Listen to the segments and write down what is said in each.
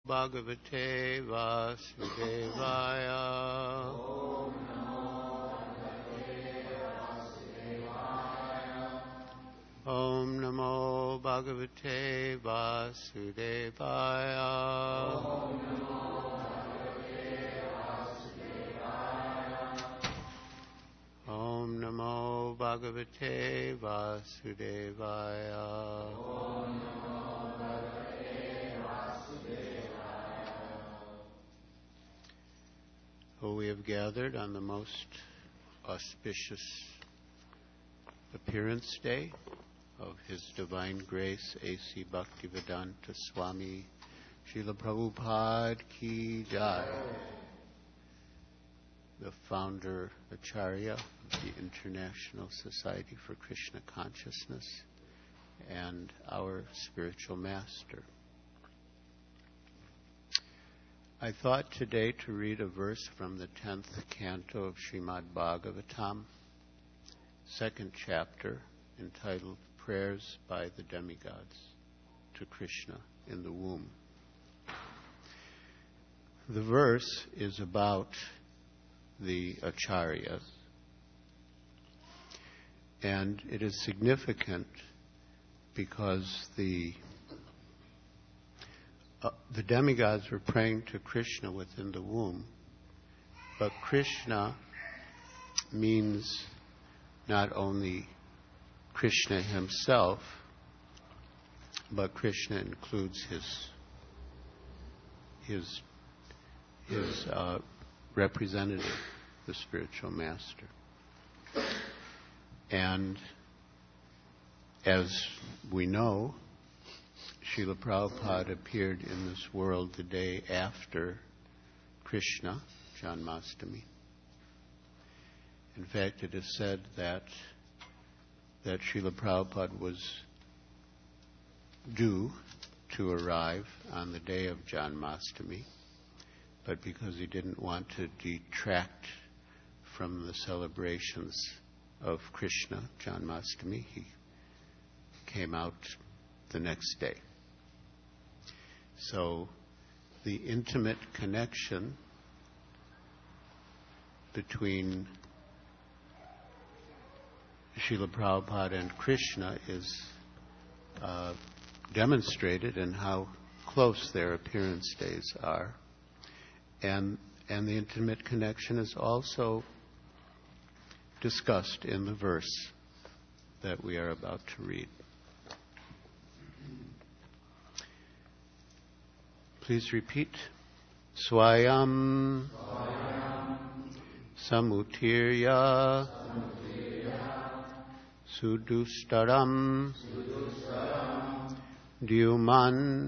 Bhagavate Vasudevaya. Om Namo Bhagavate Vasudevaya. Om Namo Bhagavate Vasudevaya. We have gathered on the most auspicious appearance day of His Divine Grace A.C. Bhaktivedanta Swami Srila Prabhupada Ki Jai, the founder Acharya of the International Society for Krishna Consciousness and our spiritual master. I thought today to read a verse from the 10th canto of Srimad Bhagavatam, 2nd chapter, entitled Prayers by the Demigods to Krishna in the Womb. The verse is about the Acharyas, and it is significant because the demigods were praying to Krishna within the womb, but Krishna means not only Krishna himself, but Krishna includes his representative, the spiritual master. And as we know, Srila Prabhupada appeared in this world the day after Krishna, Janmashtami. In fact, it is said that Srila Prabhupada was due to arrive on the day of Janmashtami, but because he didn't want to detract from the celebrations of Krishna, Janmashtami, he came out the next day. So the intimate connection between Srila Prabhupada and Krishna is demonstrated in how close their appearance days are. And the intimate connection is also discussed in the verse that we are about to read. Please repeat. Swayam Samutirya Sudustaram Dyuman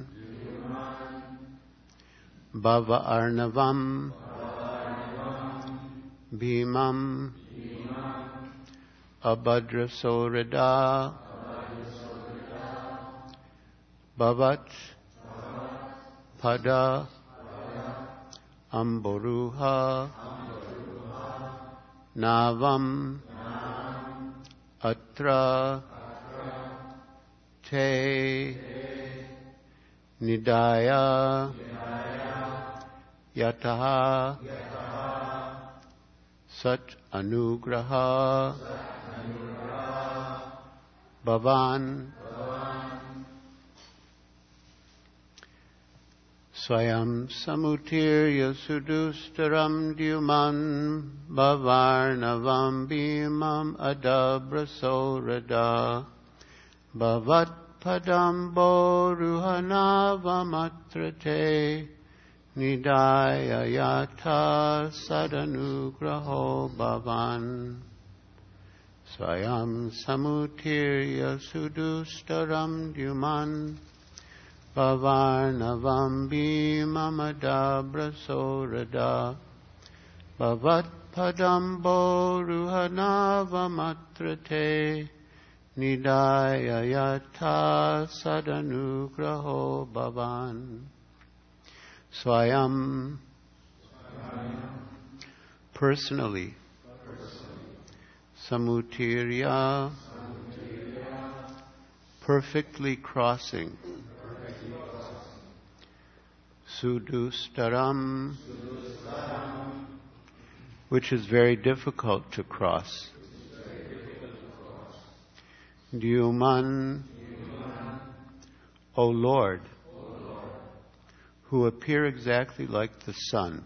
Bhava Arnavam Bhimam Abhadrasorada Bhavat Pada Amboruha Navam Atra Te Nidaya Yataha Sat Anugraha Bhavan Swayam Samutirya Sudustaram Dyuman Bhavarnavam Bhimam Adabrasorada Bhavat Padambo Ruhanavamatrate Nidaya Yata Sadanugraho Bhavan Swayam Samutirya Sudustaram Dyuman Bhavarnavam Bhimamadabrasorada Bhavat Padambo Ruhanavamatrate Nidaya Yata Sadanugraho Bhavan Swayam personally Samutirya perfectly crossing Sudustaram, which is very difficult to cross. Dyuman, O Lord, who appear exactly like the sun,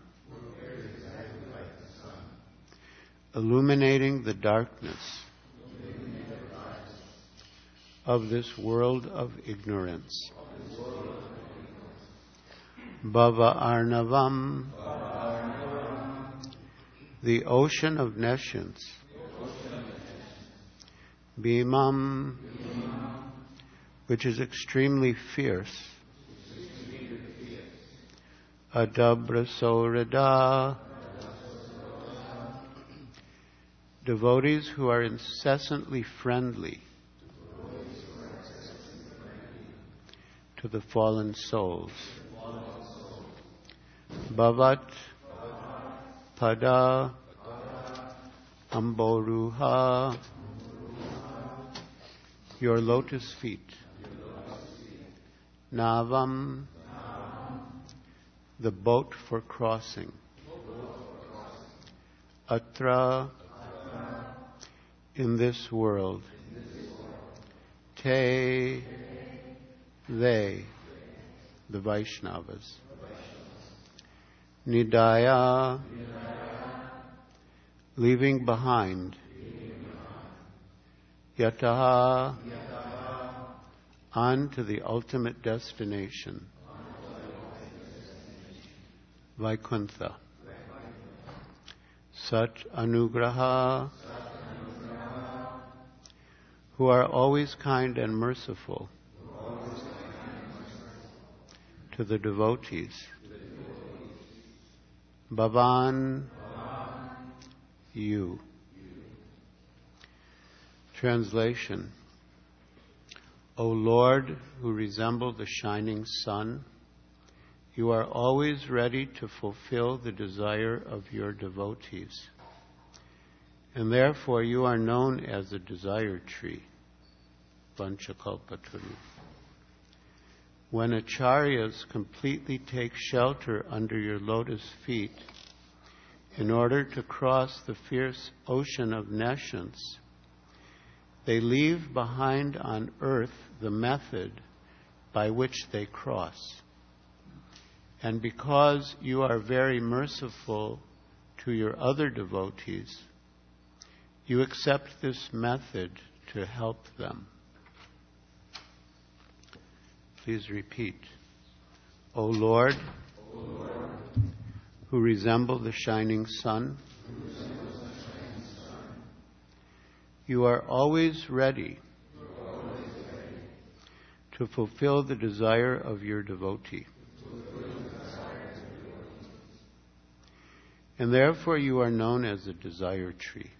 illuminating the darkness of this world of ignorance. Bhava Arnavam, the ocean of nescience. Bhimam, which is extremely fierce. Adabrasorada, devotees who are incessantly friendly to the fallen souls. Bhavat Pada Amboruha, your lotus feet. Navam, the boat for crossing. Atra, in this world. Te, they, the Vaishnavas. Nidaya, leaving behind. Yataha, on to the ultimate destination. Vaikuntha. Sat Anugraha, who are always kind and merciful to the devotees. Bhavan, you. Translation. O Lord, who resemble the shining sun, you are always ready to fulfill the desire of your devotees. And therefore you are known as the desire tree, Vanchakalpaturu. When acharyas completely take shelter under your lotus feet in order to cross the fierce ocean of nescience, they leave behind on earth the method by which they cross. And because you are very merciful to your other devotees, you accept this method to help them. Please repeat. O Lord, who resemble the shining sun, you are always ready to fulfill the desire of your devotee. And therefore you are known as the desire tree.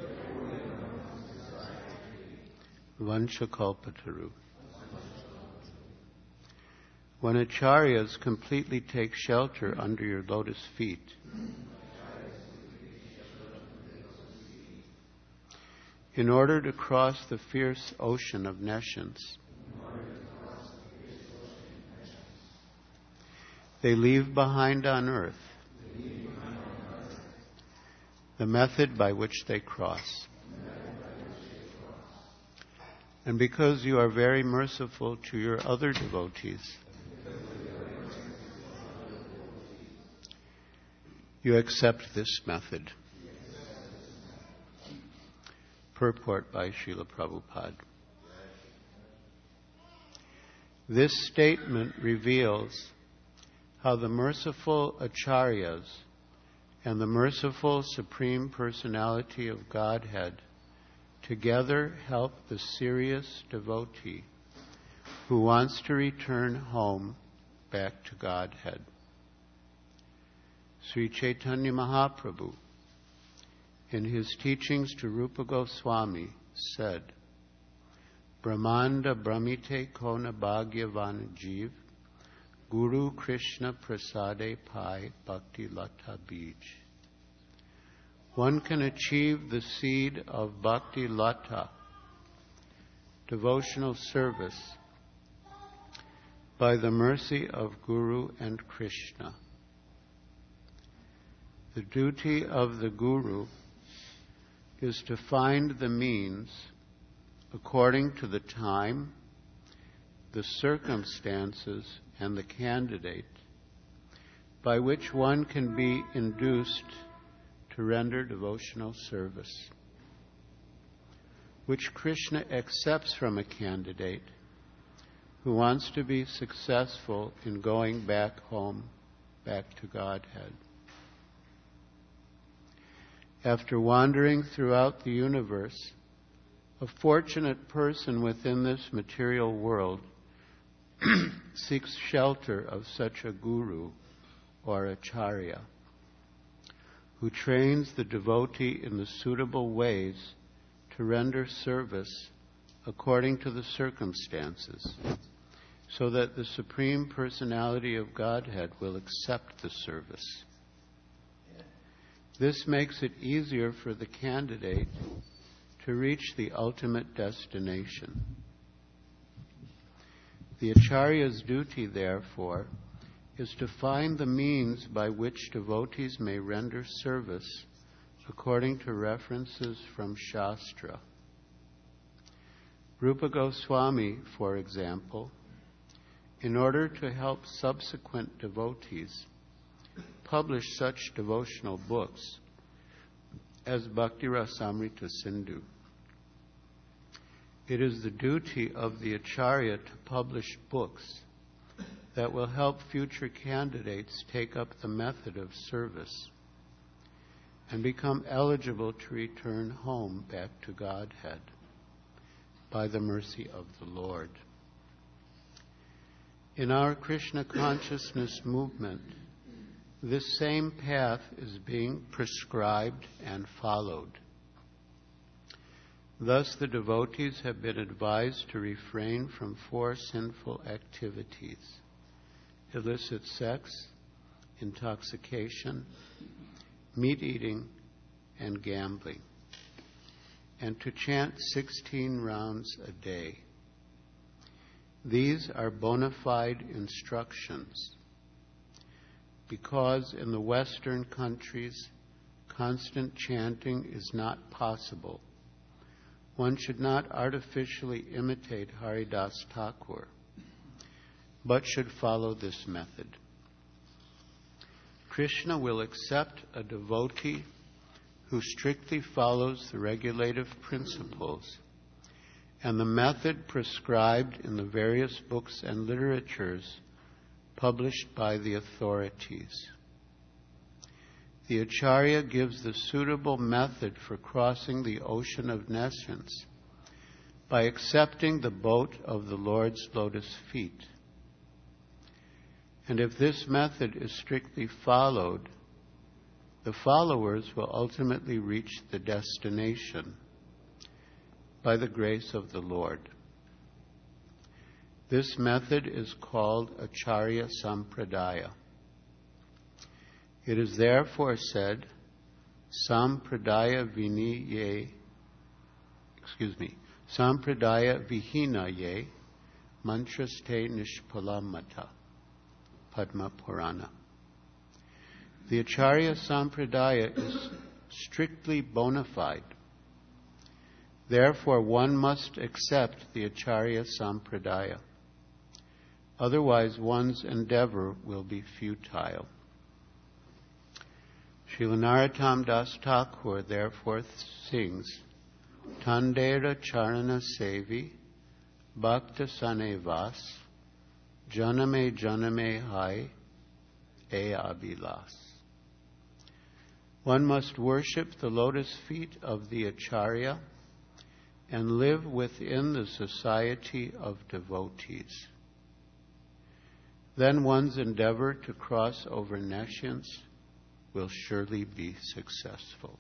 Vanchakalpataru. When acharyas completely take shelter under your lotus feet, in order to cross the fierce ocean of nescience, they leave behind on earth the method by which they cross. And because you are very merciful to your other devotees, you accept this method. Purport by Srila Prabhupada. This statement reveals how the merciful acharyas and the merciful Supreme Personality of Godhead together help the serious devotee who wants to return home back to Godhead. Sri Chaitanya Mahaprabhu, in his teachings to Rupa Goswami, said, Brahmanda Brahmite Kona Bhagyavana Jeev, Guru Krishna Prasade Pai Bhakti Lata Bij. One can achieve the seed of Bhakti Lata, devotional service, by the mercy of Guru and Krishna. The duty of the Guru is to find the means according to the time, the circumstances, and the candidate by which one can be induced to render devotional service, which Krishna accepts from a candidate who wants to be successful in going back home, back to Godhead. After wandering throughout the universe, a fortunate person within this material world seeks shelter of such a guru or acharya who trains the devotee in the suitable ways to render service according to the circumstances, so that the Supreme Personality of Godhead will accept the service. This makes it easier for the candidate to reach the ultimate destination. The acharya's duty, therefore, is to find the means by which devotees may render service according to references from Shastra. Rupa Goswami, for example, in order to help subsequent devotees, published such devotional books as Bhakti Rasamrita Sindhu. It is the duty of the acharya to publish books that will help future candidates take up the method of service and become eligible to return home back to Godhead by the mercy of the Lord. In our Krishna consciousness movement, this same path is being prescribed and followed. Thus, the devotees have been advised to refrain from 4 sinful activities: illicit sex, intoxication, meat eating, and gambling, and to chant 16 rounds a day. These are bona fide instructions, because in the Western countries, constant chanting is not possible. One should not artificially imitate Haridas Thakur, but should follow this method. Krishna will accept a devotee who strictly follows the regulative principles and the method prescribed in the various books and literatures published by the authorities. The acharya gives the suitable method for crossing the ocean of nescience by accepting the boat of the Lord's lotus feet. And if this method is strictly followed, the followers will ultimately reach the destination by the grace of the Lord. This method is called Acharya Sampradaya. It is therefore said, Sampradaya Vihinaye Mantraste Nishpalamata, Padma Purana. The Acharya Sampradaya is strictly bona fide. Therefore, one must accept the Acharya Sampradaya. Otherwise, one's endeavor will be futile. Srila Narottam Das Thakur therefore sings, Tandera Charana Sevi Bhakta Sanevas Janame Janame Hai E Abhilas. One must worship the lotus feet of the Acharya and live within the society of devotees. Then one's endeavor to cross over nescience will surely be successful.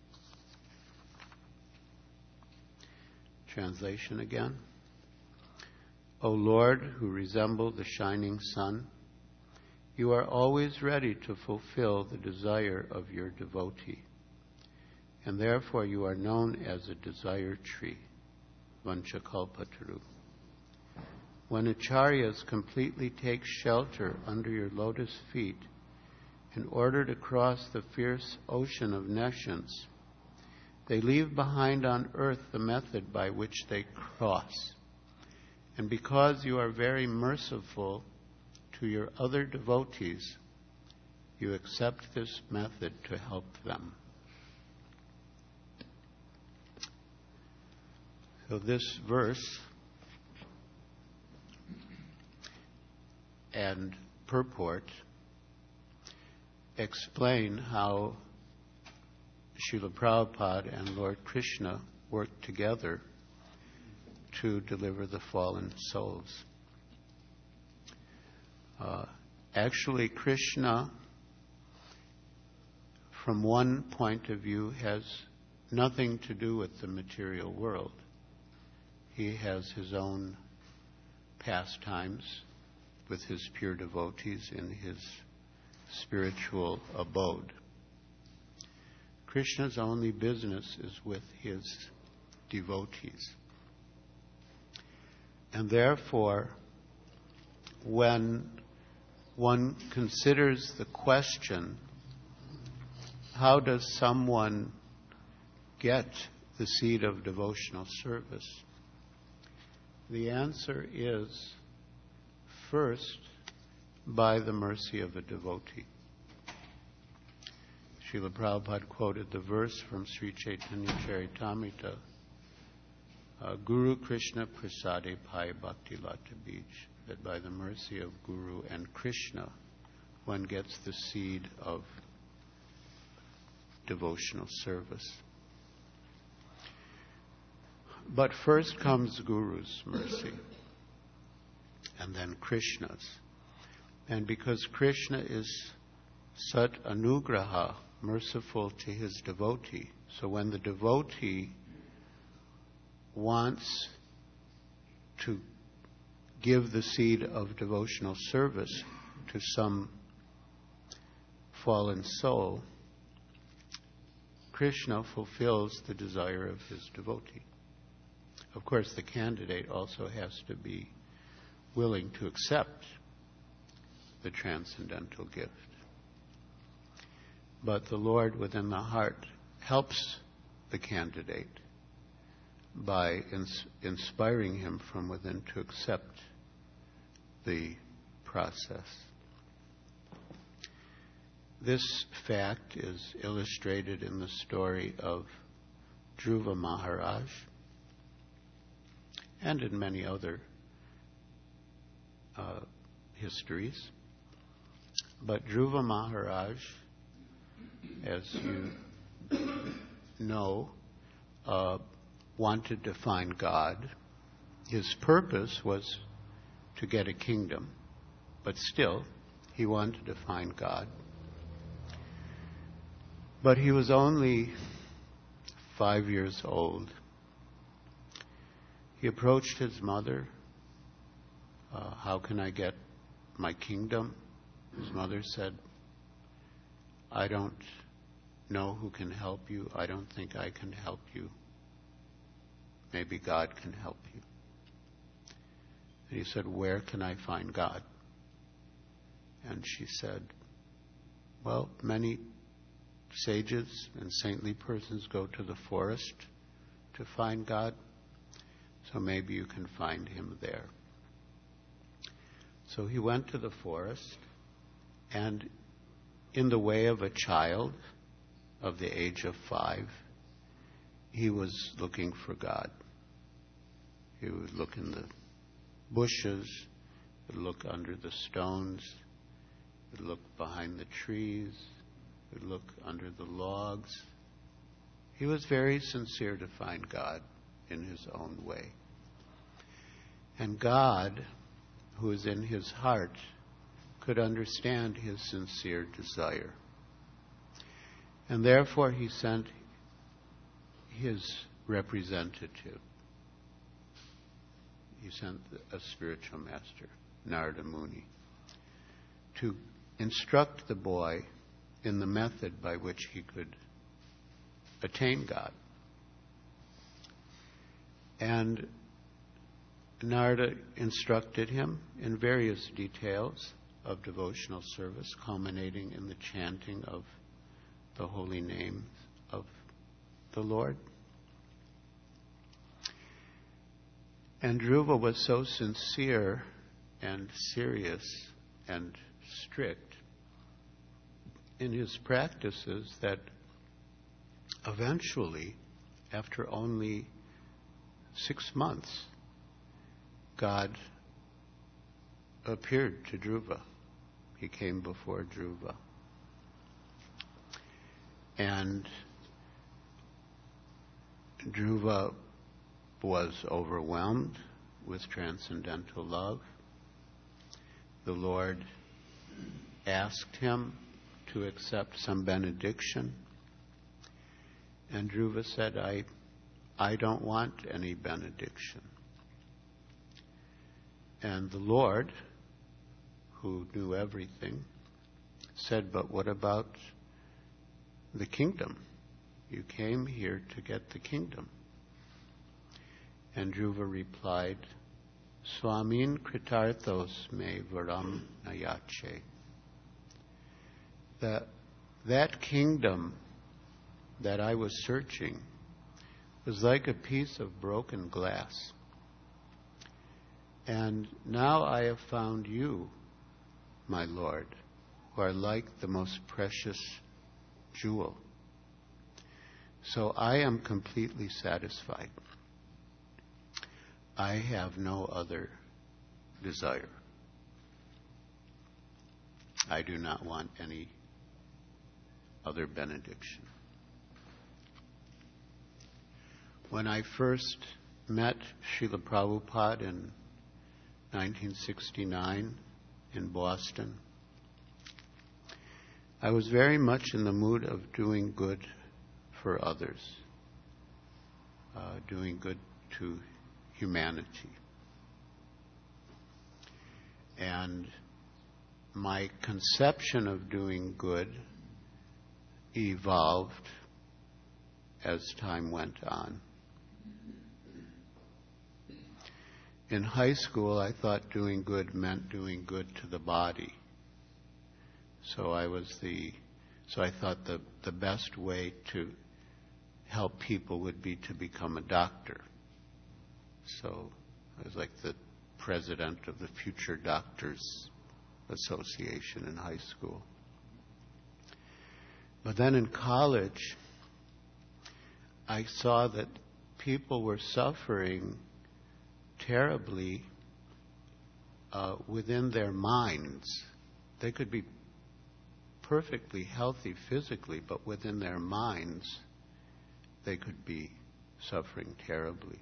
Translation again. O Lord, who resemble the shining sun, you are always ready to fulfill the desire of your devotee, and therefore you are known as a desire tree, Vanchakalpataru. when acharyas completely take shelter under your lotus feet in order to cross the fierce ocean of nescience, they leave behind on earth the method by which they cross. And because you are very merciful to your other devotees, you accept this method to help them. So this verse and purport explain how Srila Prabhupada and Lord Krishna worked together to deliver the fallen souls. Actually, Krishna, from one point of view, has nothing to do with the material world. He has his own pastimes with his pure devotees in his spiritual abode. Krishna's only business is with his devotees. And therefore, when one considers the question, how does someone get the seed of devotional service? The answer is, first, by the mercy of a devotee. Srila Prabhupada quoted the verse from Sri Chaitanya Charitamrita, Guru Krishna Prasade Pai Bhakti Lata Bij, that by the mercy of Guru and Krishna, one gets the seed of devotional service. But first comes Guru's mercy, and then Krishna's. And because Krishna is Sat Anugraha, merciful to his devotee, so when the devotee wants to give the seed of devotional service to some fallen soul, Krishna fulfills the desire of his devotee. Of course, the candidate also has to be willing to accept the transcendental gift. But the Lord within the heart helps the candidate by inspiring him from within to accept the process. This fact is illustrated in the story of Dhruva Maharaj and in many other histories. But Dhruva Maharaj, as you know, wanted to find God. His purpose was to get a kingdom, but still, he wanted to find God. But he was only 5 years old. He approached his mother. How can I get my kingdom? His mother said, I don't know who can help you. I don't think I can help you. Maybe God can help you. And he said, where can I find God? And she said, well, many sages and saintly persons go to the forest to find God, so maybe you can find him there. So he went to the forest, and in the way of a child of the age of 5, he was looking for God. He would look in the bushes, he would look under the stones, he would look behind the trees, he would look under the logs. He was very sincere to find God in his own way. And God, who is in his heart, could understand his sincere desire. And therefore he sent his representative. He sent a spiritual master, Narada Muni, to instruct the boy in the method by which he could attain God. And Narada instructed him in various details of devotional service, culminating in the chanting of the holy name of the Lord. And Dhruva was so sincere and serious and strict in his practices that eventually, after only 6 months, God appeared to Dhruva. He came before Dhruva. And Dhruva was overwhelmed with transcendental love. The Lord asked him to accept some benediction. And Dhruva said, I don't want any benediction. And the Lord, who knew everything, said, but what about the kingdom? You came here to get the kingdom. And Dhruva replied, Swamin kritarthos me varam nayache. That kingdom that I was searching was like a piece of broken glass. And now I have found you, my Lord, who are like the most precious jewel. So I am completely satisfied. I have no other desire. I do not want any other benediction. When I first met Srila Prabhupada in 1969 in Boston, I was very much in the mood of doing good for others, doing good to humanity. And my conception of doing good evolved as time went on. In high school, I thought doing good meant doing good to the body. So I thought the best way to help people would be to become a doctor. So I was like the president of the Future Doctors Association in high school. But then in college, I saw that people were suffering terribly within their minds. They could be perfectly healthy physically, but within their minds, they could be suffering terribly.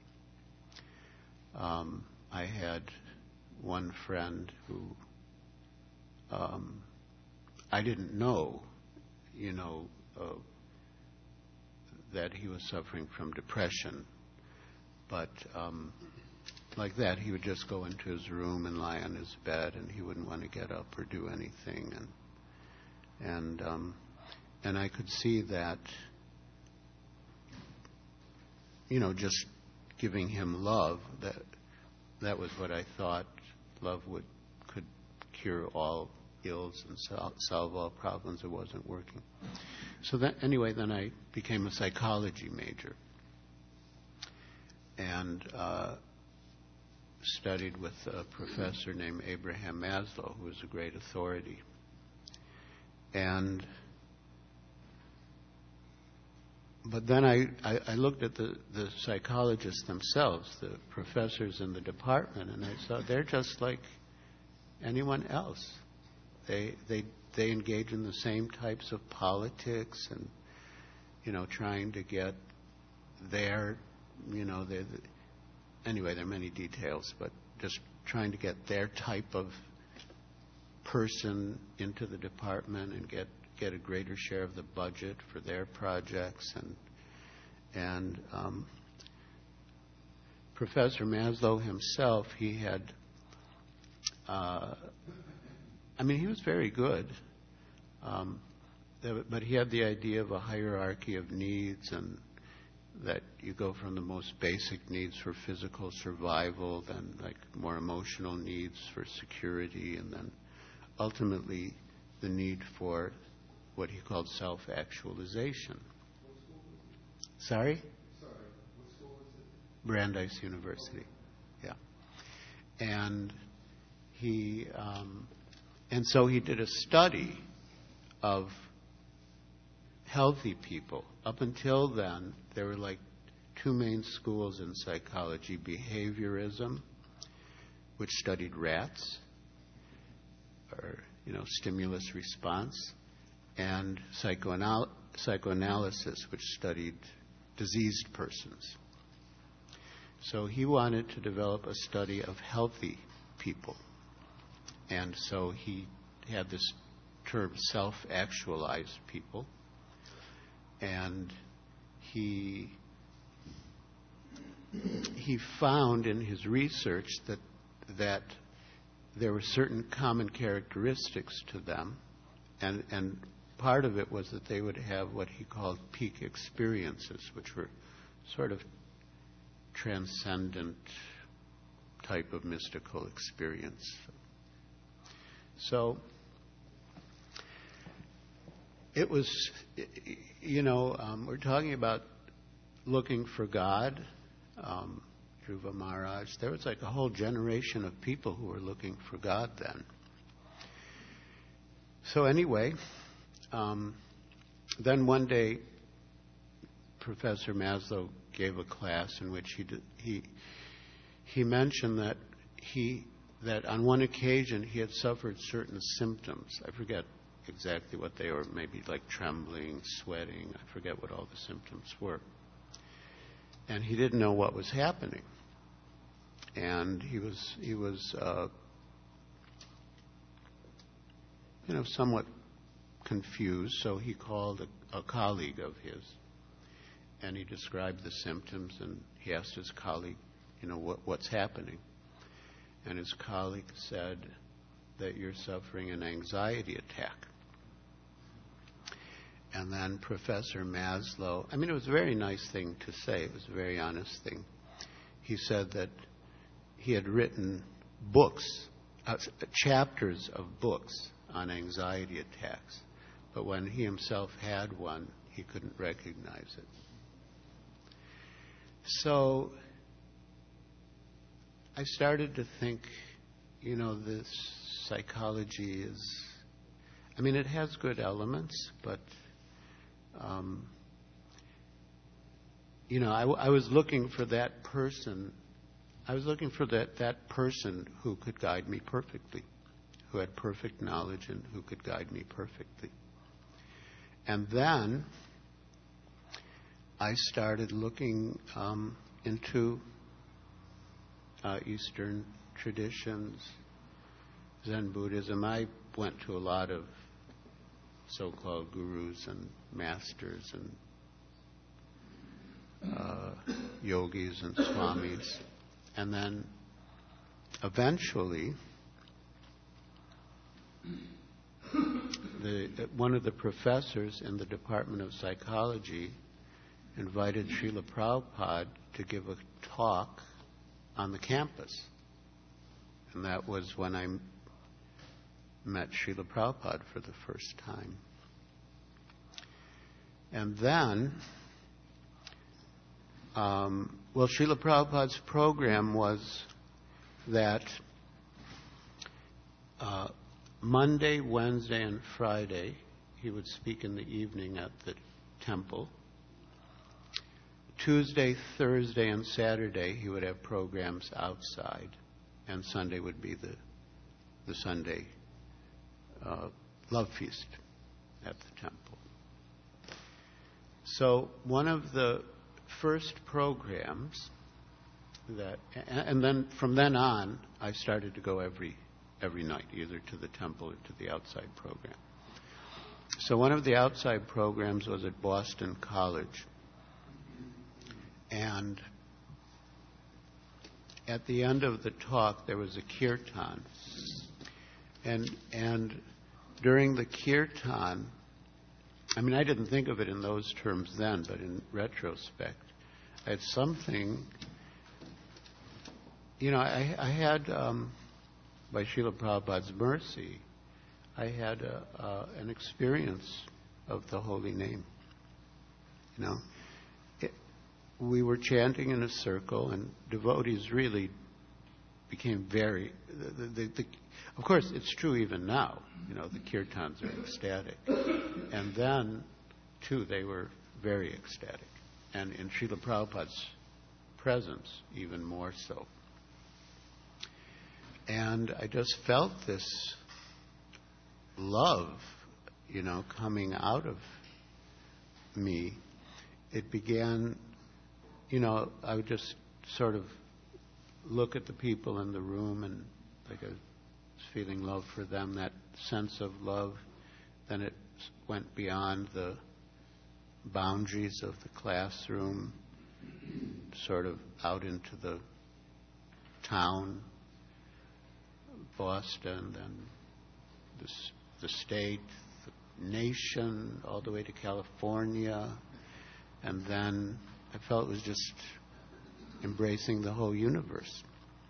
I had one friend who I didn't know, that he was suffering from depression, but like that, he would just go into his room and lie on his bed, and he wouldn't want to get up or do anything, and I could see that, just giving him love, that was what I thought love could cure all ills and solve all problems. It wasn't working. So then I became a psychology major and studied with a professor named Abraham Maslow, who was a great authority. But then I looked at the psychologists themselves, the professors in the department, and I saw they're just like anyone else. They engage in the same types of politics and, trying to get their, anyway, there are many details, but just trying to get their type of person into the department and get a greater share of the budget for their projects. And Professor Maslow himself, he had, he was very good, but he had the idea of a hierarchy of needs, that you go from the most basic needs for physical survival, then like more emotional needs for security, and then ultimately the need for what he called self-actualization. Sorry? Sorry, what school is it? Brandeis University. Yeah. And so he did a study of healthy people. Up until then, there were like two main schools in psychology: behaviorism, which studied rats, or stimulus response, and psychoanalysis, which studied diseased persons. So he wanted to develop a study of healthy people. And so he had this term, self-actualized people. And he found in his research that there were certain common characteristics to them. And part of it was that they would have what he called peak experiences, which were sort of transcendent type of mystical experience. So it was, we're talking about looking for God, Dhruva Maharaj. There was like a whole generation of people who were looking for God then. So anyway, then one day, Professor Maslow gave a class in which he mentioned that on one occasion he had suffered certain symptoms. I forget exactly what they were, maybe like trembling, sweating. I forget what all the symptoms were. And he didn't know what was happening. And he was somewhat confused, so he called a colleague of his, and he described the symptoms, and he asked his colleague, what's happening? And his colleague said that you're suffering an anxiety attack. And then Professor Maslow, it was a very nice thing to say, it was a very honest thing. He said that he had written books, chapters of books on anxiety attacks, but when he himself had one, he couldn't recognize it. So I started to think, this psychology is, it has good elements, but, I was looking for that person. I was looking for that person who could guide me perfectly, who had perfect knowledge and who could guide me perfectly. And then I started looking into Eastern traditions, Zen Buddhism. I went to a lot of so-called gurus and masters and yogis and swamis. And then eventually one of the professors in the Department of Psychology invited Srila Prabhupada to give a talk on the campus. And that was when I met Srila Prabhupada for the first time. And then, Srila Prabhupada's program was that Monday, Wednesday, and Friday, he would speak in the evening at the temple. Tuesday, Thursday, and Saturday, he would have programs outside. And Sunday would be the Sunday love feast at the temple. So one of the first programs and then from then on, I started to go every night, either to the temple or to the outside program. So one of the outside programs was at Boston College. And at the end of the talk, there was a kirtan. And during the kirtan, I didn't think of it in those terms then, but in retrospect, at something. I had, by Srila Prabhupada's mercy, I had an experience of the holy name. We were chanting in a circle, and devotees really became very. Of course, it's true even now. The kirtans are ecstatic, and then, too, they were very ecstatic, and in Srila Prabhupada's presence, even more so. And I just felt this love, coming out of me. It began, I would just sort of look at the people in the room, and like I was feeling love for them, that sense of love. Then it went beyond the boundaries of the classroom, sort of out into the town, Boston, then the state, the nation, all the way to California. And then I felt it was just embracing the whole universe.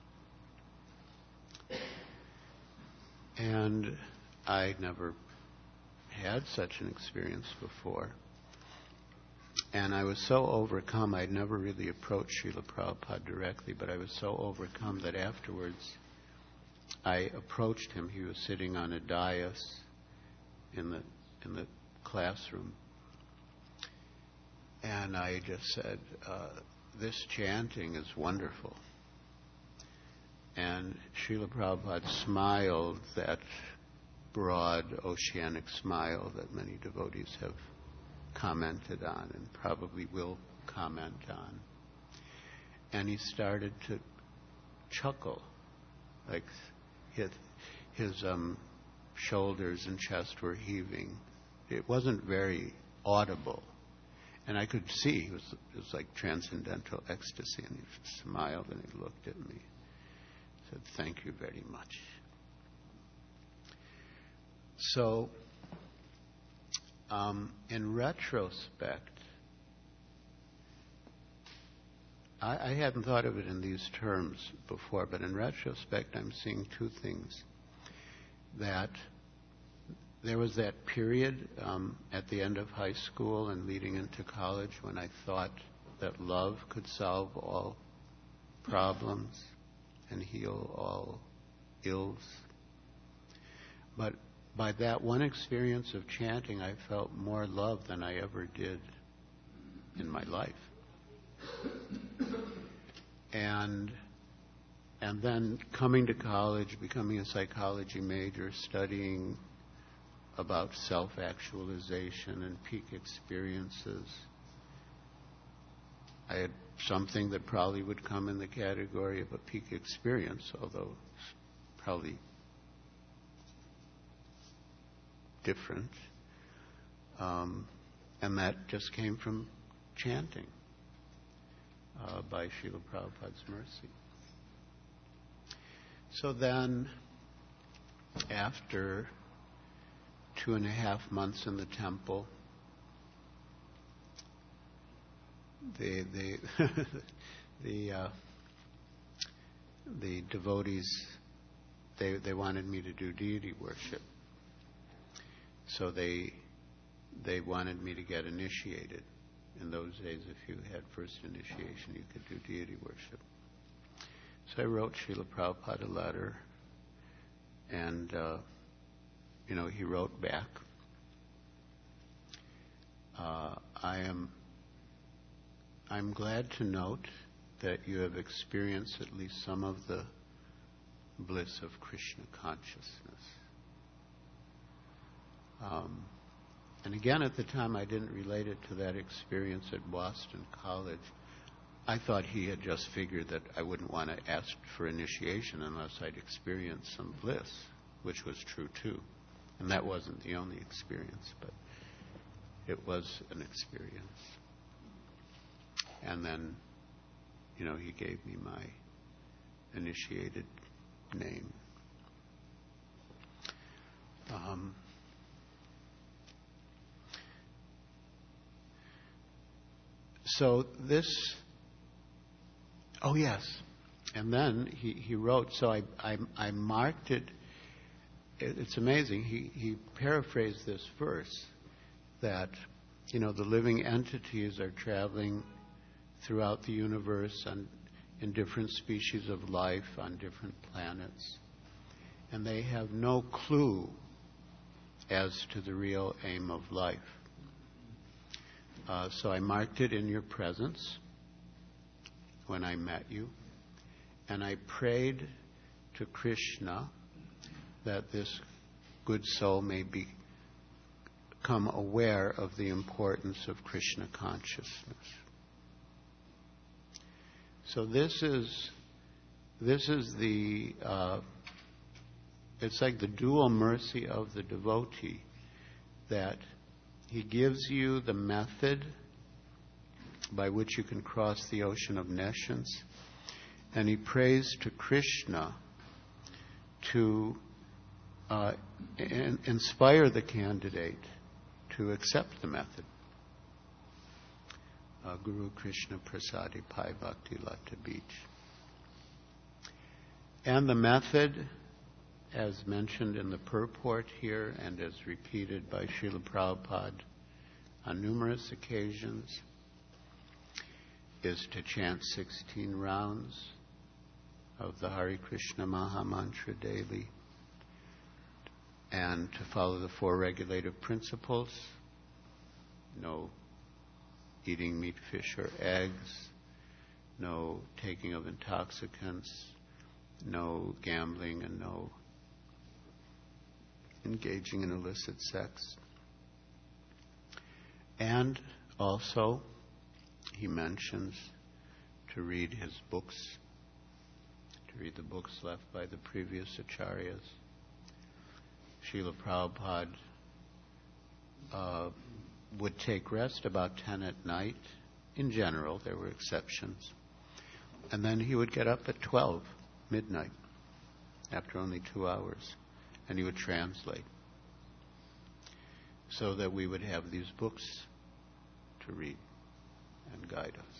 And I'd never had such an experience before. And I was so overcome, I'd never really approached Srila Prabhupada directly, but I was so overcome that afterwards I approached him. He was sitting on a dais in the classroom. And I just said, this chanting is wonderful. And Srila Prabhupada smiled, that broad oceanic smile that many devotees have commented on and probably will comment on. And he started to chuckle, like his shoulders and chest were heaving. It wasn't very audible. And I could see it was like transcendental ecstasy. And he smiled and he looked at me. He said, "Thank you very much." So, in retrospect, I hadn't thought of it in these terms before, but in retrospect, I'm seeing two things. That there was that period at the end of high school and leading into college when I thought that love could solve all problems and heal all ills. But by that one experience of chanting, I felt more love than I ever did in my life. And then coming to college, becoming a psychology major, studying about self-actualization and peak experiences, I had something that probably would come in the category of a peak experience, although it's probably different. And that just came from chanting by Srila Prabhupada's mercy. So then, after 2.5 months in the temple, the devotees, they wanted me to do deity worship. So they wanted me to get initiated. In those days, if you had first initiation, you could do deity worship. So I wrote Srila Prabhupada a letter, and he wrote back. I'm glad to note that you have experienced at least some of the bliss of Krishna consciousness. And again, at the time, I didn't relate it to that experience at Boston College. I thought he had just figured that I wouldn't want to ask for initiation unless I'd experienced some bliss, which was true too. And that wasn't the only experience, but it was an experience. And then, he gave me my initiated name. So this Oh, yes. And then he wrote, so I marked it. It's amazing. He paraphrased this verse that, the living entities are traveling throughout the universe and in different species of life on different planets. And they have no clue as to the real aim of life. So I marked it in your presence when I met you. And I prayed to Krishna that this good soul may become aware of the importance of Krishna consciousness. So this is the it's like the dual mercy of the devotee, that he gives you the method by which you can cross the ocean of nescience, and he prays to Krishna to inspire the candidate to accept the method. Guru Krishna Prasadi Pai Bhakti Lata Beach. And the method, as mentioned in the purport here and as repeated by Srila Prabhupada on numerous occasions, is to chant 16 rounds of the Hare Krishna Maha Mantra daily, and to follow the 4 regulative principles: no eating meat, fish, or eggs, no taking of intoxicants, no gambling, and no engaging in illicit sex. And also, he mentions to read his books, to read the books left by the previous acharyas. Srila Prabhupada would take rest about 10 at night. In general, there were exceptions. And then he would get up at 12, midnight, after only 2 hours, and he would translate, so that we would have these books to read and guide us.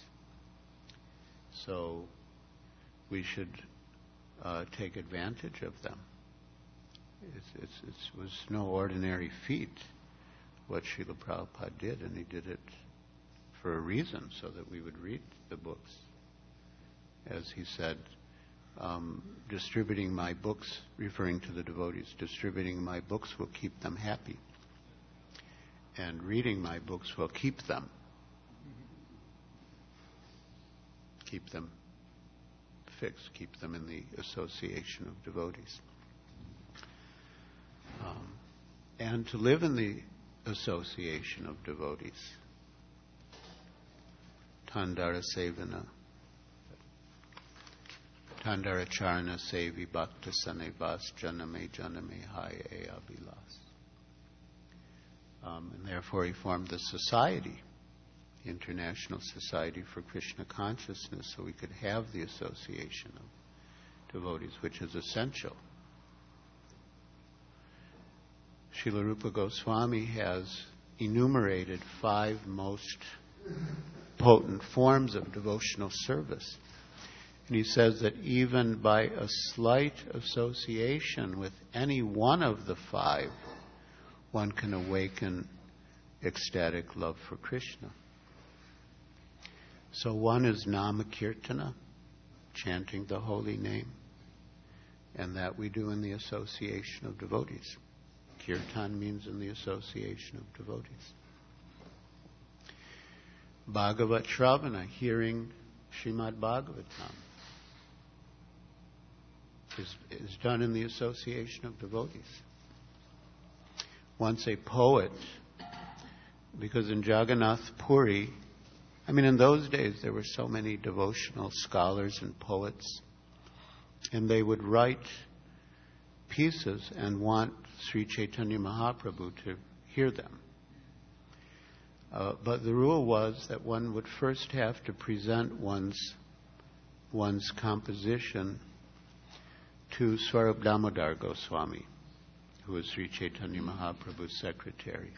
So we should take advantage of them. It was no ordinary feat what Srila Prabhupada did, and he did it for a reason, so that we would read the books. As he said, distributing my books, referring to the devotees, distributing my books will keep them happy, and reading my books will keep them fixed, keep them in the association of devotees. And to live in the association of devotees. Tandara Sevana, Tandara Charana Sevi Bhakta Sanevas Janame Janame Hai E Abhilas. And therefore he formed the society, the International Society for Krishna Consciousness, so we could have the association of devotees, which is essential. Srila Rupa Goswami has enumerated 5 most potent forms of devotional service. And he says that even by a slight association with any one of the 5, one can awaken ecstatic love for Krishna. So one is Namakirtana, chanting the holy name, and that we do in the association of devotees. Kirtan means in the association of devotees. Bhagavat Shravana, hearing Srimad Bhagavatam, is done in the association of devotees. Once a poet, because in Jagannath Puri, in those days there were so many devotional scholars and poets, and they would write pieces and want Sri Chaitanya Mahaprabhu to hear them. But the rule was that one would first have to present one's composition to Swarup Damodar Goswami, who was Sri Chaitanya Mahaprabhu's secretary.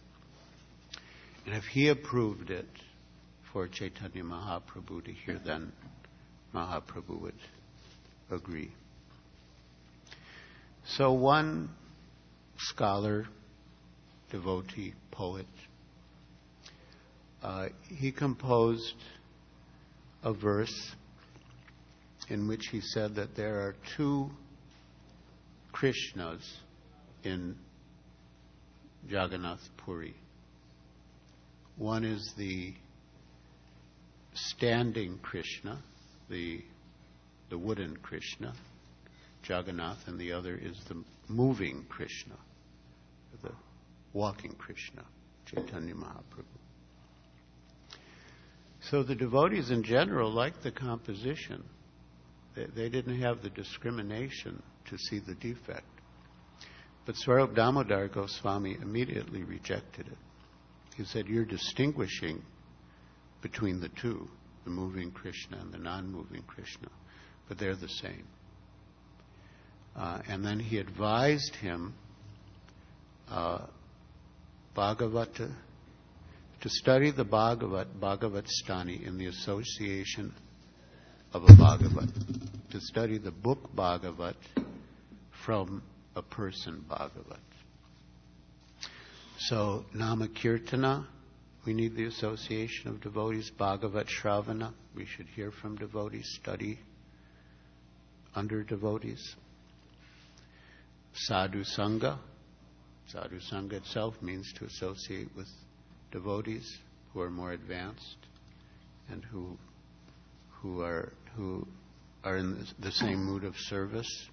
And if he approved it for Chaitanya Mahaprabhu to hear, then Mahaprabhu would agree. So one scholar, devotee, poet, he composed a verse in which he said that there are two Krishnas in Jagannath Puri. One is the standing Krishna, the wooden Krishna, Jagannath, and the other is the moving Krishna, the walking Krishna, Chaitanya Mahaprabhu. So the devotees in general liked the composition. They didn't have the discrimination to see the defect. But Swarup Damodar Goswami immediately rejected it. He said, you're distinguishing between the two, the moving Krishna and the non-moving Krishna, but they're the same. And then he advised him Bhagavata, to study the Bhagavat Stani in the association of a Bhagavat, to study the book Bhagavat from a person Bhagavat. So, Nama Kirtana, we need the association of devotees. Bhagavat Shravana, we should hear from devotees, study under devotees. Sadhu Sangha, Sadhu Sangha itself means to associate with devotees who are more advanced and who are in the same mood of service.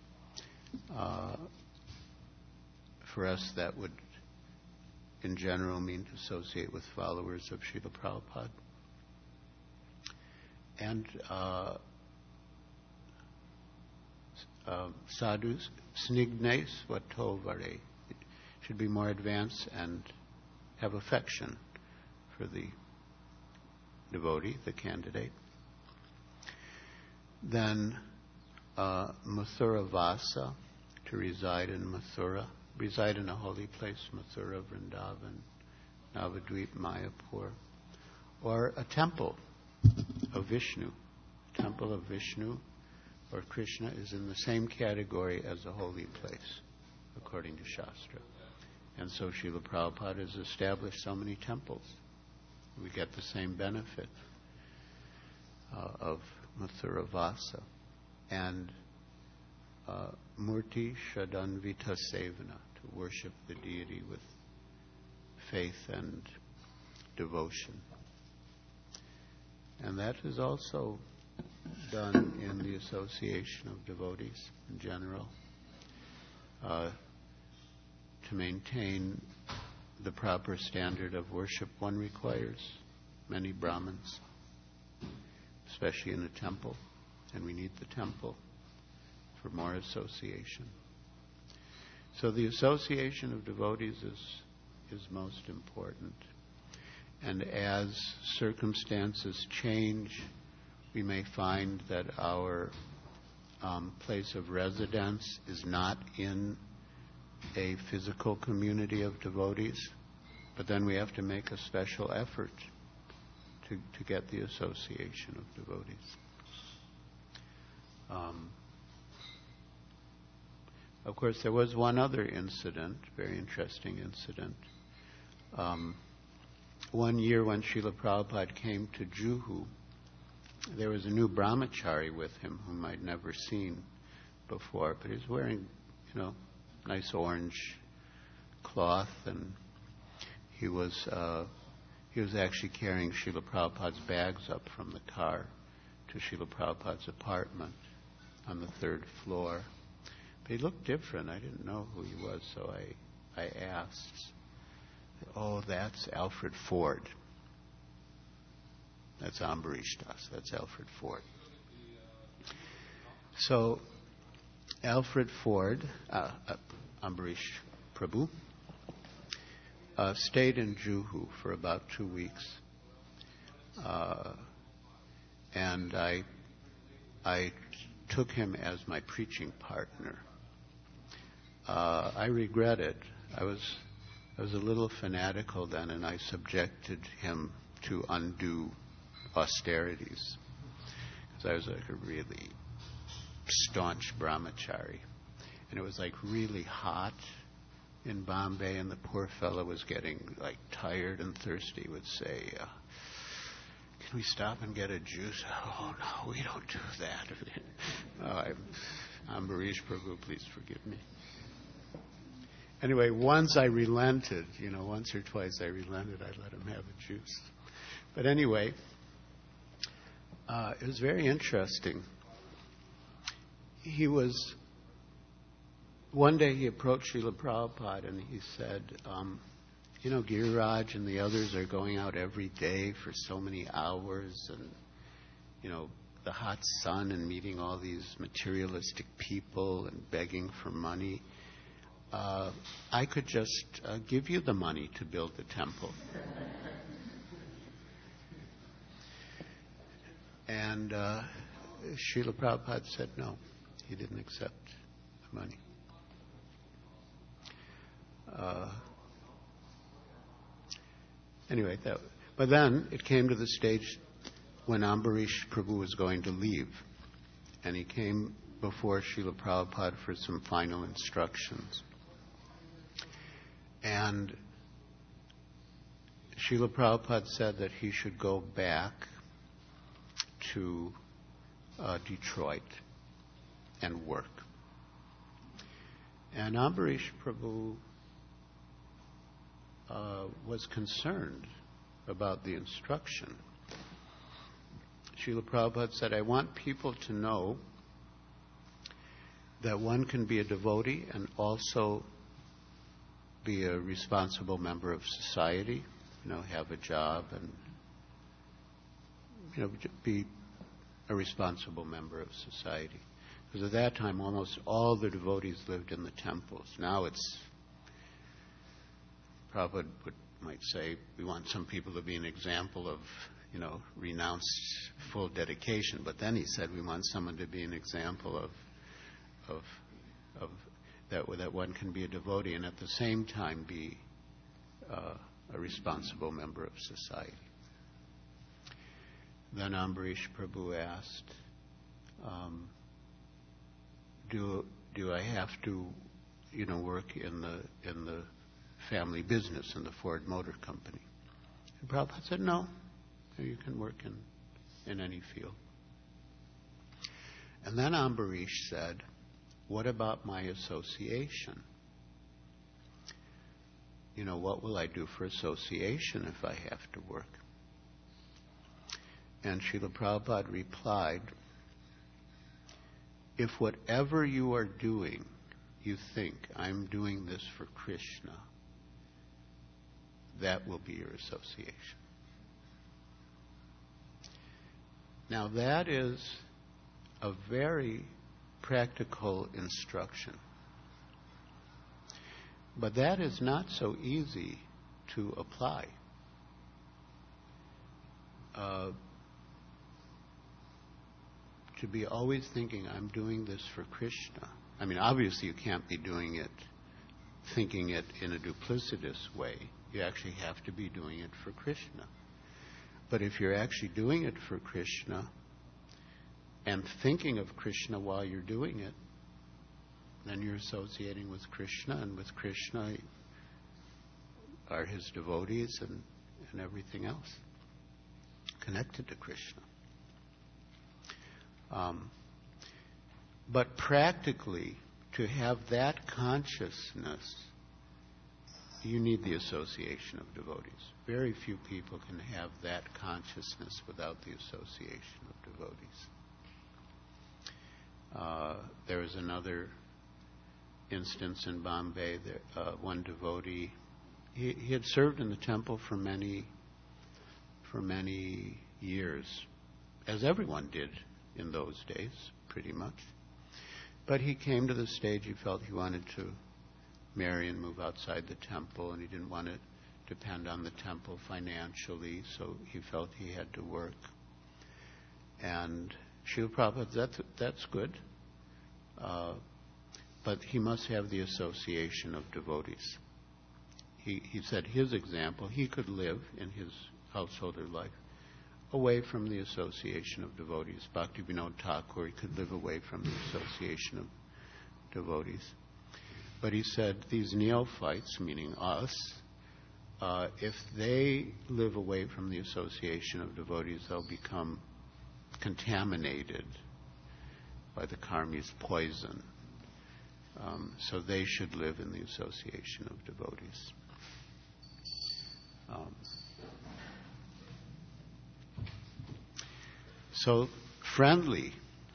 For us, that would, in general, mean to associate with followers of Srila Prabhupada. And sadhus, snignes vatovare, should be more advanced and have affection for the devotee, the candidate. Then Mathura Vasa, to reside in Mathura, reside in a holy place, Mathura, Vrindavan, Navadvip, Mayapur, or a temple of Vishnu. Temple of Vishnu or Krishna is in the same category as a holy place, according to Shastra. And so Srila Prabhupada has established so many temples. We get the same benefit of Mathura Vasa. And Murti Shadanvita Sevana, to worship the deity with faith and devotion. And that is also done in the association of devotees in general. To maintain the proper standard of worship, one requires many Brahmins, especially in a temple, and we need the temple for more association. So the association of devotees is most important. And as circumstances change, we may find that our place of residence is not in a physical community of devotees, but then we have to make a special effort to get the association of devotees. Of course, there was one other incident, very interesting incident. One year when Srila Prabhupada came to Juhu, there was a new brahmachari with him whom I'd never seen before, but he was wearing, nice orange cloth, and he was actually carrying Srila Prabhupada's bags up from the car to Srila Prabhupada's apartment on the 3rd floor. But he looked different. I didn't know who he was, so I asked, "Oh, that's Alfred Ford. That's Ambarish Das. That's Alfred Ford." So Alfred Ford, Ambarish Prabhu, stayed in Juhu for about 2 weeks. And I took him as my preaching partner. I regret it. I was a little fanatical then, and I subjected him to undue austerities. So I was like a really staunch brahmachari. And it was like really hot in Bombay, and the poor fellow was getting like tired and thirsty. He would say, can we stop and get a juice? Oh, no, we don't do that. Ambarish Prabhu, please forgive me. Anyway, once I relented, once or twice I relented, I let him have a juice. But anyway, it was very interesting. One day he approached Srila Prabhupada and he said, Giriraj and the others are going out every day for so many hours and, the hot sun and meeting all these materialistic people and begging for money. I could just give you the money to build the temple. And Srila Prabhupada said no. He didn't accept the money. Anyway, but then it came to the stage when Ambarish Prabhu was going to leave. And he came before Srila Prabhupada for some final instructions. And Srila Prabhupada said that he should go back to Detroit and work. And Ambarish Prabhu was concerned about the instruction. Srila Prabhupada said, I want people to know that one can be a devotee and also be a responsible member of society, have a job and, be a responsible member of society. Because at that time, almost all the devotees lived in the temples. Now Prabhupada might say, we want some people to be an example of, renounced full dedication. But then he said, we want someone to be an example of that one can be a devotee and at the same time be a responsible member of society. Then Ambarish Prabhu asked, do I have to, work in the family business in the Ford Motor Company? And Prabhupada said, no, you can work in any field. And then Ambarish said, what about my association? What will I do for association if I have to work? And Srila Prabhupada replied, if whatever you are doing, you think, I'm doing this for Krishna, that will be your association. Now that is a very practical instruction. But that is not so easy to apply. To be always thinking, I'm doing this for Krishna. I mean, obviously you can't be doing it, thinking it in a duplicitous way. You actually have to be doing it for Krishna. But if you're actually doing it for Krishna and thinking of Krishna while you're doing it, then you're associating with Krishna, and with Krishna are his devotees and everything else connected to Krishna. But practically, to have that consciousness, you need the association of devotees. Very few people can have that consciousness without the association of devotees. There was another instance in Bombay. One devotee, he had served in the temple for many years, as everyone did in those days, pretty much. But he came to the stage he felt he wanted to marry and move outside the temple, and he didn't want to depend on the temple financially, so he felt he had to work. And Srila Prabhupada, that's good, but he must have the association of devotees. He said his example, he could live in his householder life away from the association of devotees. Bhaktivinoda Thakur, he could live away from the association of devotees. But he said these neophytes, meaning us, if they live away from the association of devotees, they'll become contaminated by the karmi's poison. So they should live in the association of devotees. So friendly.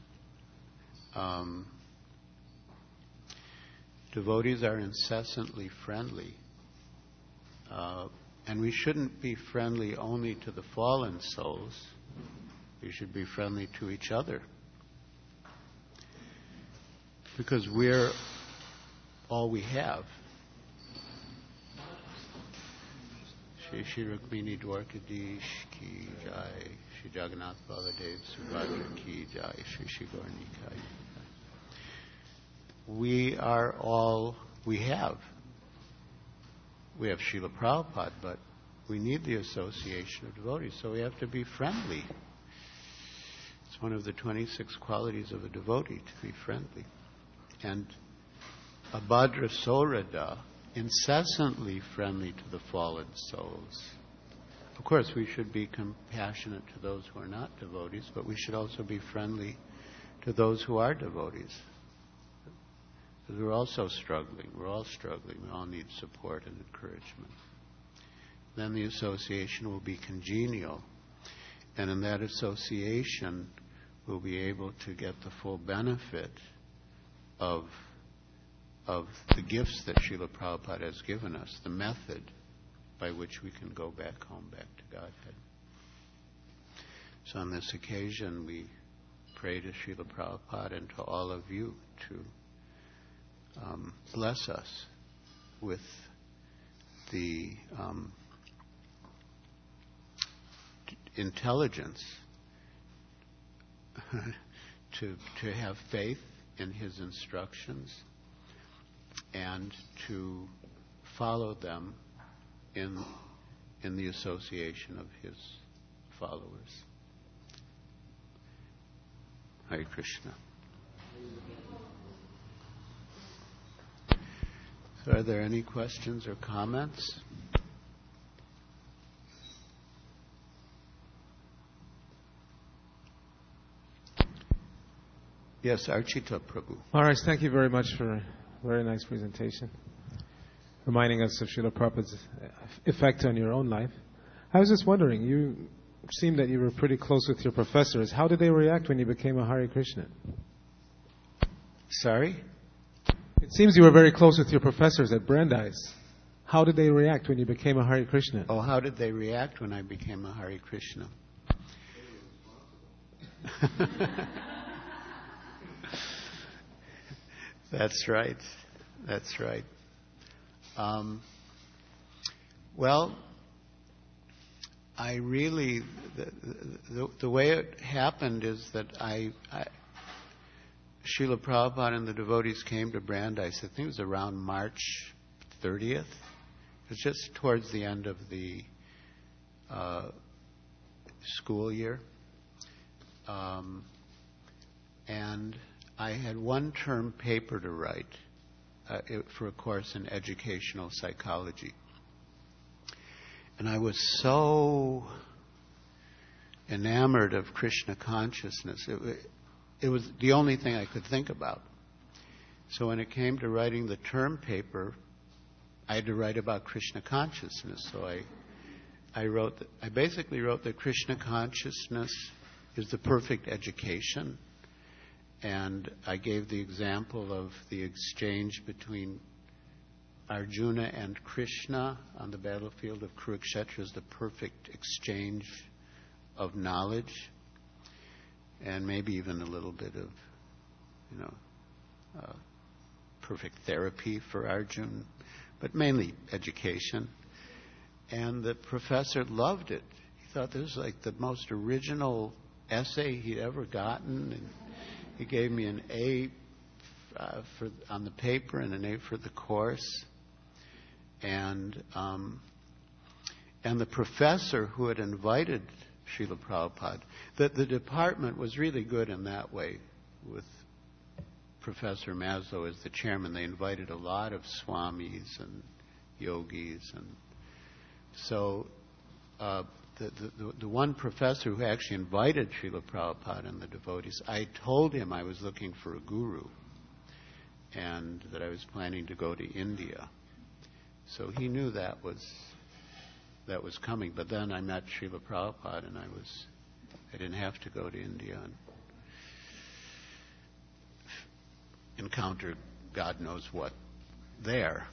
Devotees are incessantly friendly. And we shouldn't be friendly only to the fallen souls. We should be friendly to each other. Because we're all we have. Shri Rukmini Dwarkadish ki jai, Shri Jagannath Baladev Subhadra ki jai, Shri Gaur Nikai. We are all we have. We have Srila Prabhupada, but we need the association of devotees, so we have to be friendly. It's one of the 26 qualities of a devotee, to be friendly. And Abhadra Sorada, incessantly friendly to the fallen souls. Of course, we should be compassionate to those who are not devotees, but we should also be friendly to those who are devotees. Because we're also struggling. We're all struggling. We all need support and encouragement. Then the association will be congenial. And in that association, we'll be able to get the full benefit of the gifts that Srila Prabhupada has given us, the method by which we can go back home, back to Godhead. So on this occasion, we pray to Srila Prabhupada and to all of you to bless us with the intelligence to have faith in his instructions and to follow them in the association of his followers. Hare Krishna. So are there any questions or comments? Yes, Archita Prabhu. Maharaj, thank you very much for a very nice presentation, reminding us of Srila Prabhupada's effect on your own life. I was just wondering, you seemed that you were pretty close with your professors. How did they react when you became a Hare Krishna? Sorry? It seems you were very close with your professors at Brandeis. How did they react when you became a Hare Krishna? Oh, how did they react when I became a Hare Krishna? That's right. That's right. Well, I really, the way it happened is that Srila Prabhupada and the devotees came to Brandeis. I think it was around March 30th. It was just towards the end of the school year. And I had one term paper to write for a course in educational psychology. And I was so enamored of Krishna consciousness. It was the only thing I could think about. So when it came to writing the term paper, I had to write about Krishna consciousness. So I basically wrote that Krishna consciousness is the perfect education. And I gave the example of the exchange between Arjuna and Krishna on the battlefield of Kurukshetra as the perfect exchange of knowledge, and maybe even a little bit of, perfect therapy for Arjuna, but mainly education. And the professor loved it. He thought this was like the most original essay he'd ever gotten, and he gave me an A on the paper and an A for the course. And the professor who had invited Srila Prabhupada. The department was really good in that way, with Professor Maslow as the chairman. They invited a lot of swamis and yogis, and so the one professor who actually invited Srila Prabhupada and the devotees, I told him I was looking for a guru and that I was planning to go to India. So he knew that was coming. But then I met Srila Prabhupada, and I didn't have to go to India and encounter God knows what there.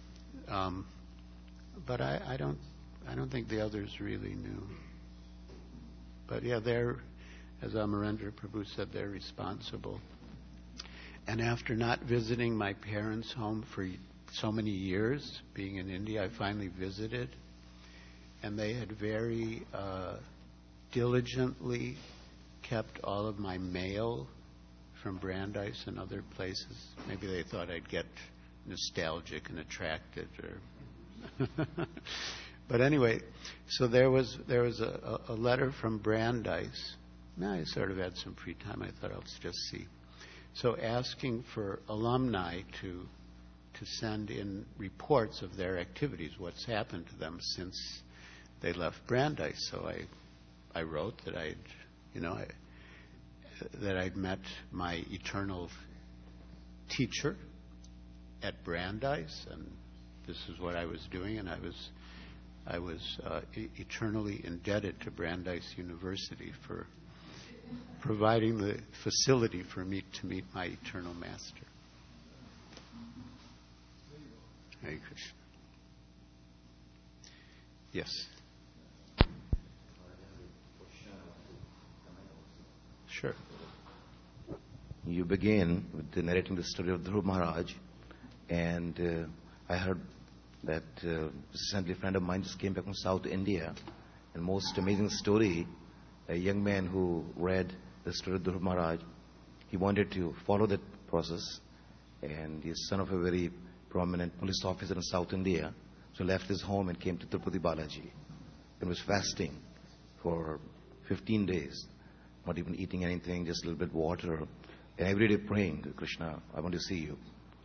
But I don't think the others really knew. But yeah, they're, as Amarendra Prabhu said, they're responsible. And after not visiting my parents' home for so many years, being in India, I finally visited. And they had very diligently kept all of my mail from Brandeis and other places. Maybe they thought I'd get nostalgic and attracted, or but anyway, so there was a letter from Brandeis. Now I sort of had some free time. I thought I'll just see. So asking for alumni to send in reports of their activities, what's happened to them since they left Brandeis. So I wrote that I'd met my eternal teacher at Brandeis, and this is what I was doing, and I was eternally indebted to Brandeis University for providing the facility for me to meet my eternal master. Hare Krishna. Yes. Sure. You began with narrating the story of Dhruv Maharaj, and I heard that recently a friend of mine just came back from South India, and most amazing story, a young man who read the story of Dhruv Maharaj, he wanted to follow that process, and he's son of a very prominent police officer in South India, so left his home and came to Tirupati Balaji, and was fasting for 15 days, not even eating anything, just a little bit water, and every day praying, Krishna, I want to see you.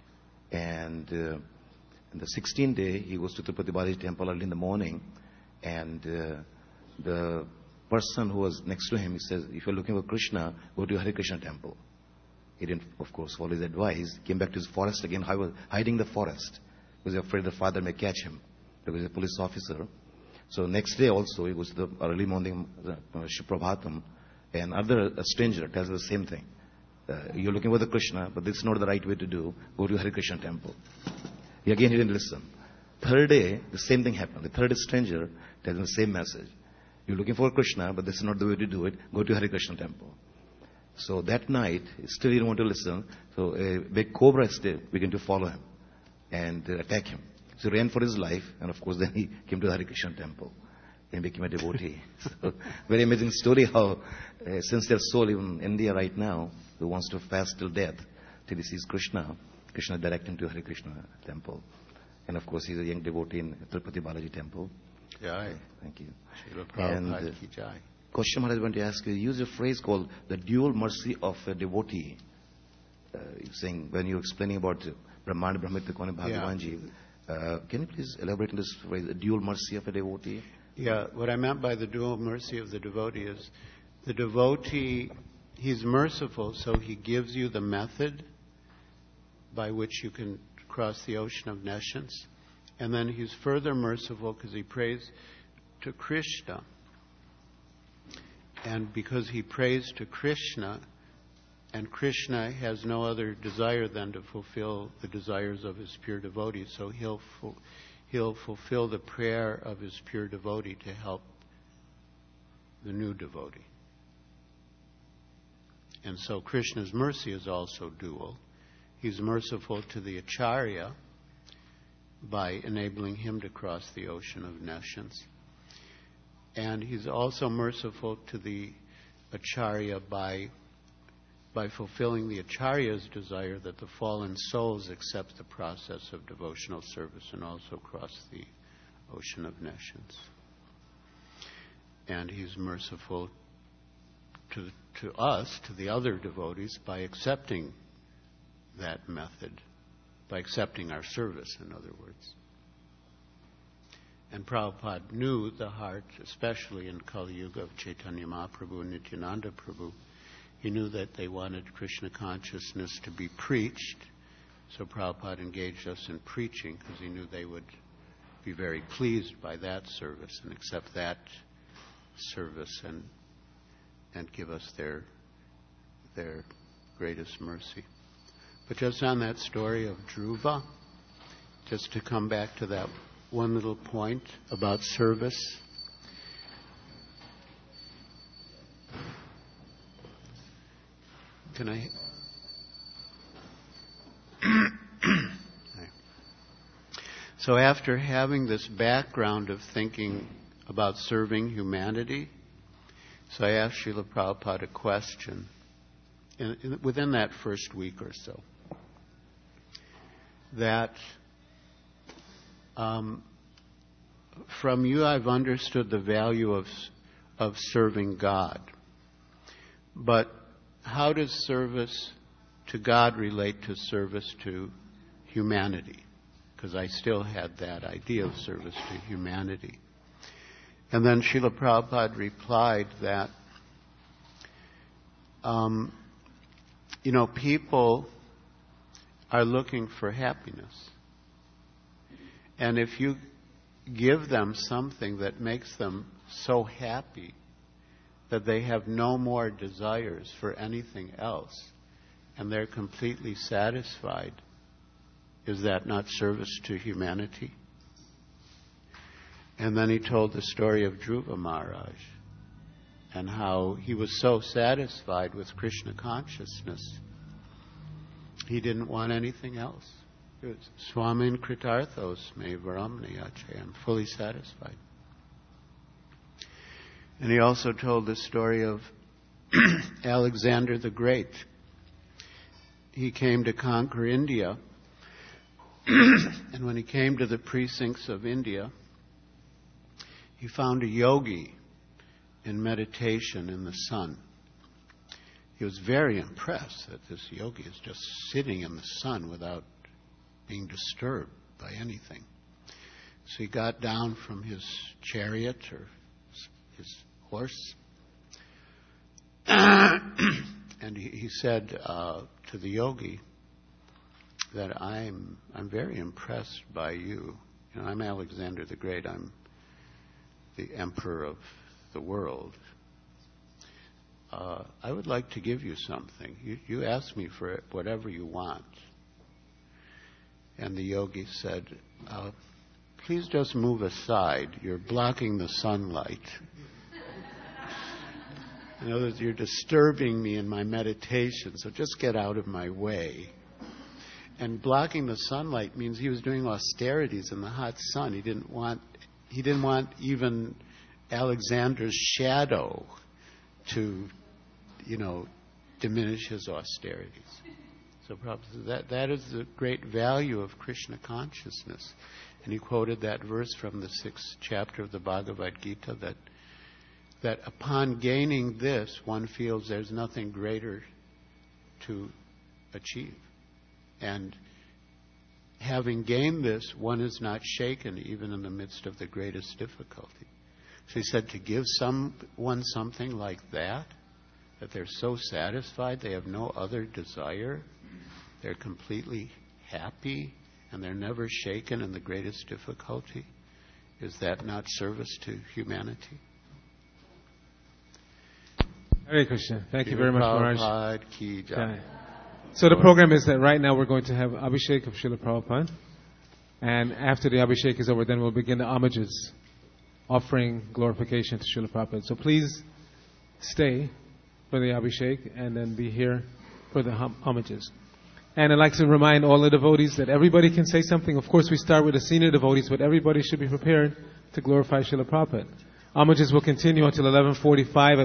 And in the 16th day, he goes to Tirupati Balaji temple early in the morning, and the person who was next to him, he says, if you're looking for Krishna, go to Hare Krishna temple. He didn't, of course, follow his advice, came back to his forest again, hiding in the forest, because he was afraid the father may catch him, because he's a police officer. So next day also, he goes to the early morning, Shiprabhatam, and a stranger tells him the same thing. You're looking for the Krishna, but this is not the right way to do. Go to Hare Krishna temple. Again, he didn't listen. Third day, the same thing happened. The third stranger tells him the same message. You're looking for Krishna, but this is not the way to do it. Go to Hare Krishna temple. So that night, still he didn't want to listen. So a big cobra still began to follow him and attack him. So he ran for his life, and of course then he came to the Hare Krishna temple and became a devotee. So very amazing story how sincere soul even in India right now who wants to fast till death till he sees Krishna, Krishna direct him to Hare Krishna temple. And of course he's a young devotee in Tirupati Balaji temple. Jai. Thank you. Srila Prabhupada ki jai. Question Maharaj, I want to ask you, use a phrase called the dual mercy of a devotee. You're saying, when you're explaining about Brahmana Brahmitra Kone Bhagavanji, can you please elaborate on this phrase, the dual mercy of a devotee? Yeah, what I meant by the dual mercy of the devotee is the devotee, he's merciful, so he gives you the method by which you can cross the ocean of nescience. And then he's further merciful because he prays to Krishna. And because he prays to Krishna, and Krishna has no other desire than to fulfill the desires of his pure devotee, so he'll fulfill the prayer of his pure devotee to help the new devotee. And so Krishna's mercy is also dual. He's merciful to the Acharya by enabling him to cross the ocean of nescience. And he's also merciful to the Acharya by fulfilling the Acharya's desire that the fallen souls accept the process of devotional service and also cross the ocean of nescience. And he's merciful to us, to the other devotees, by accepting that method, by accepting our service, in other words. And Prabhupada knew the heart, especially in Kali Yuga, of Chaitanya Mahaprabhu and Nityananda Prabhu. He knew that they wanted Krishna consciousness to be preached, so Prabhupada engaged us in preaching because he knew they would be very pleased by that service and accept that service and give us their greatest mercy. But just on that story of Dhruva, just to come back to that one little point about service. Can I? So after having this background of thinking about serving humanity, so I asked Srila Prabhupada a question within that first week or so. That from you I've understood the value of serving God. But how does service to God relate to service to humanity? Because I still had that idea of service to humanity. And then Srila Prabhupada replied that, people are looking for happiness. And if you give them something that makes them so happy that they have no more desires for anything else, and they're completely satisfied, is that not service to humanity? And then he told the story of Dhruva Maharaj and how he was so satisfied with Krishna consciousness, he didn't want anything else. It was Swamin Kritarthos me varamniyache. I'm fully satisfied. And he also told the story of Alexander the Great. He came to conquer India, and when he came to the precincts of India, he found a yogi in meditation in the sun. He was very impressed that this yogi is just sitting in the sun without being disturbed by anything. So he got down from his chariot or his horse, and he said to the yogi that I'm very impressed by you. I'm Alexander the Great. I'm the emperor of the world. I would like to give you something. You ask me for whatever you want. And the yogi said, please just move aside. You're blocking the sunlight. In other words, you're disturbing me in my meditation, so just get out of my way. And blocking the sunlight means he was doing austerities in the hot sun. He didn't want even Alexander's shadow to, diminish his austerities. So that is the great value of Krishna consciousness. And he quoted that verse from the 6th chapter of the Bhagavad Gita that upon gaining this, one feels there's nothing greater to achieve. And having gained this, one is not shaken even in the midst of the greatest difficulty. So he said to give someone something like that they're so satisfied, they have no other desire, they're completely happy, and they're never shaken in the greatest difficulty, is that not service to humanity? Hare Krishna. Thank you very much, Maharaj. Prabhupada ki jai. So the program is that right now we're going to have Abhishek of Srila Prabhupada. And after the Abhishek is over, then we'll begin the homages, offering glorification to Srila Prabhupada. So please stay for the Abhishek and then be here for the homages. And I'd like to remind all the devotees that everybody can say something. Of course, we start with the senior devotees, but everybody should be prepared to glorify Srila Prabhupada. Homages will continue until 11:45.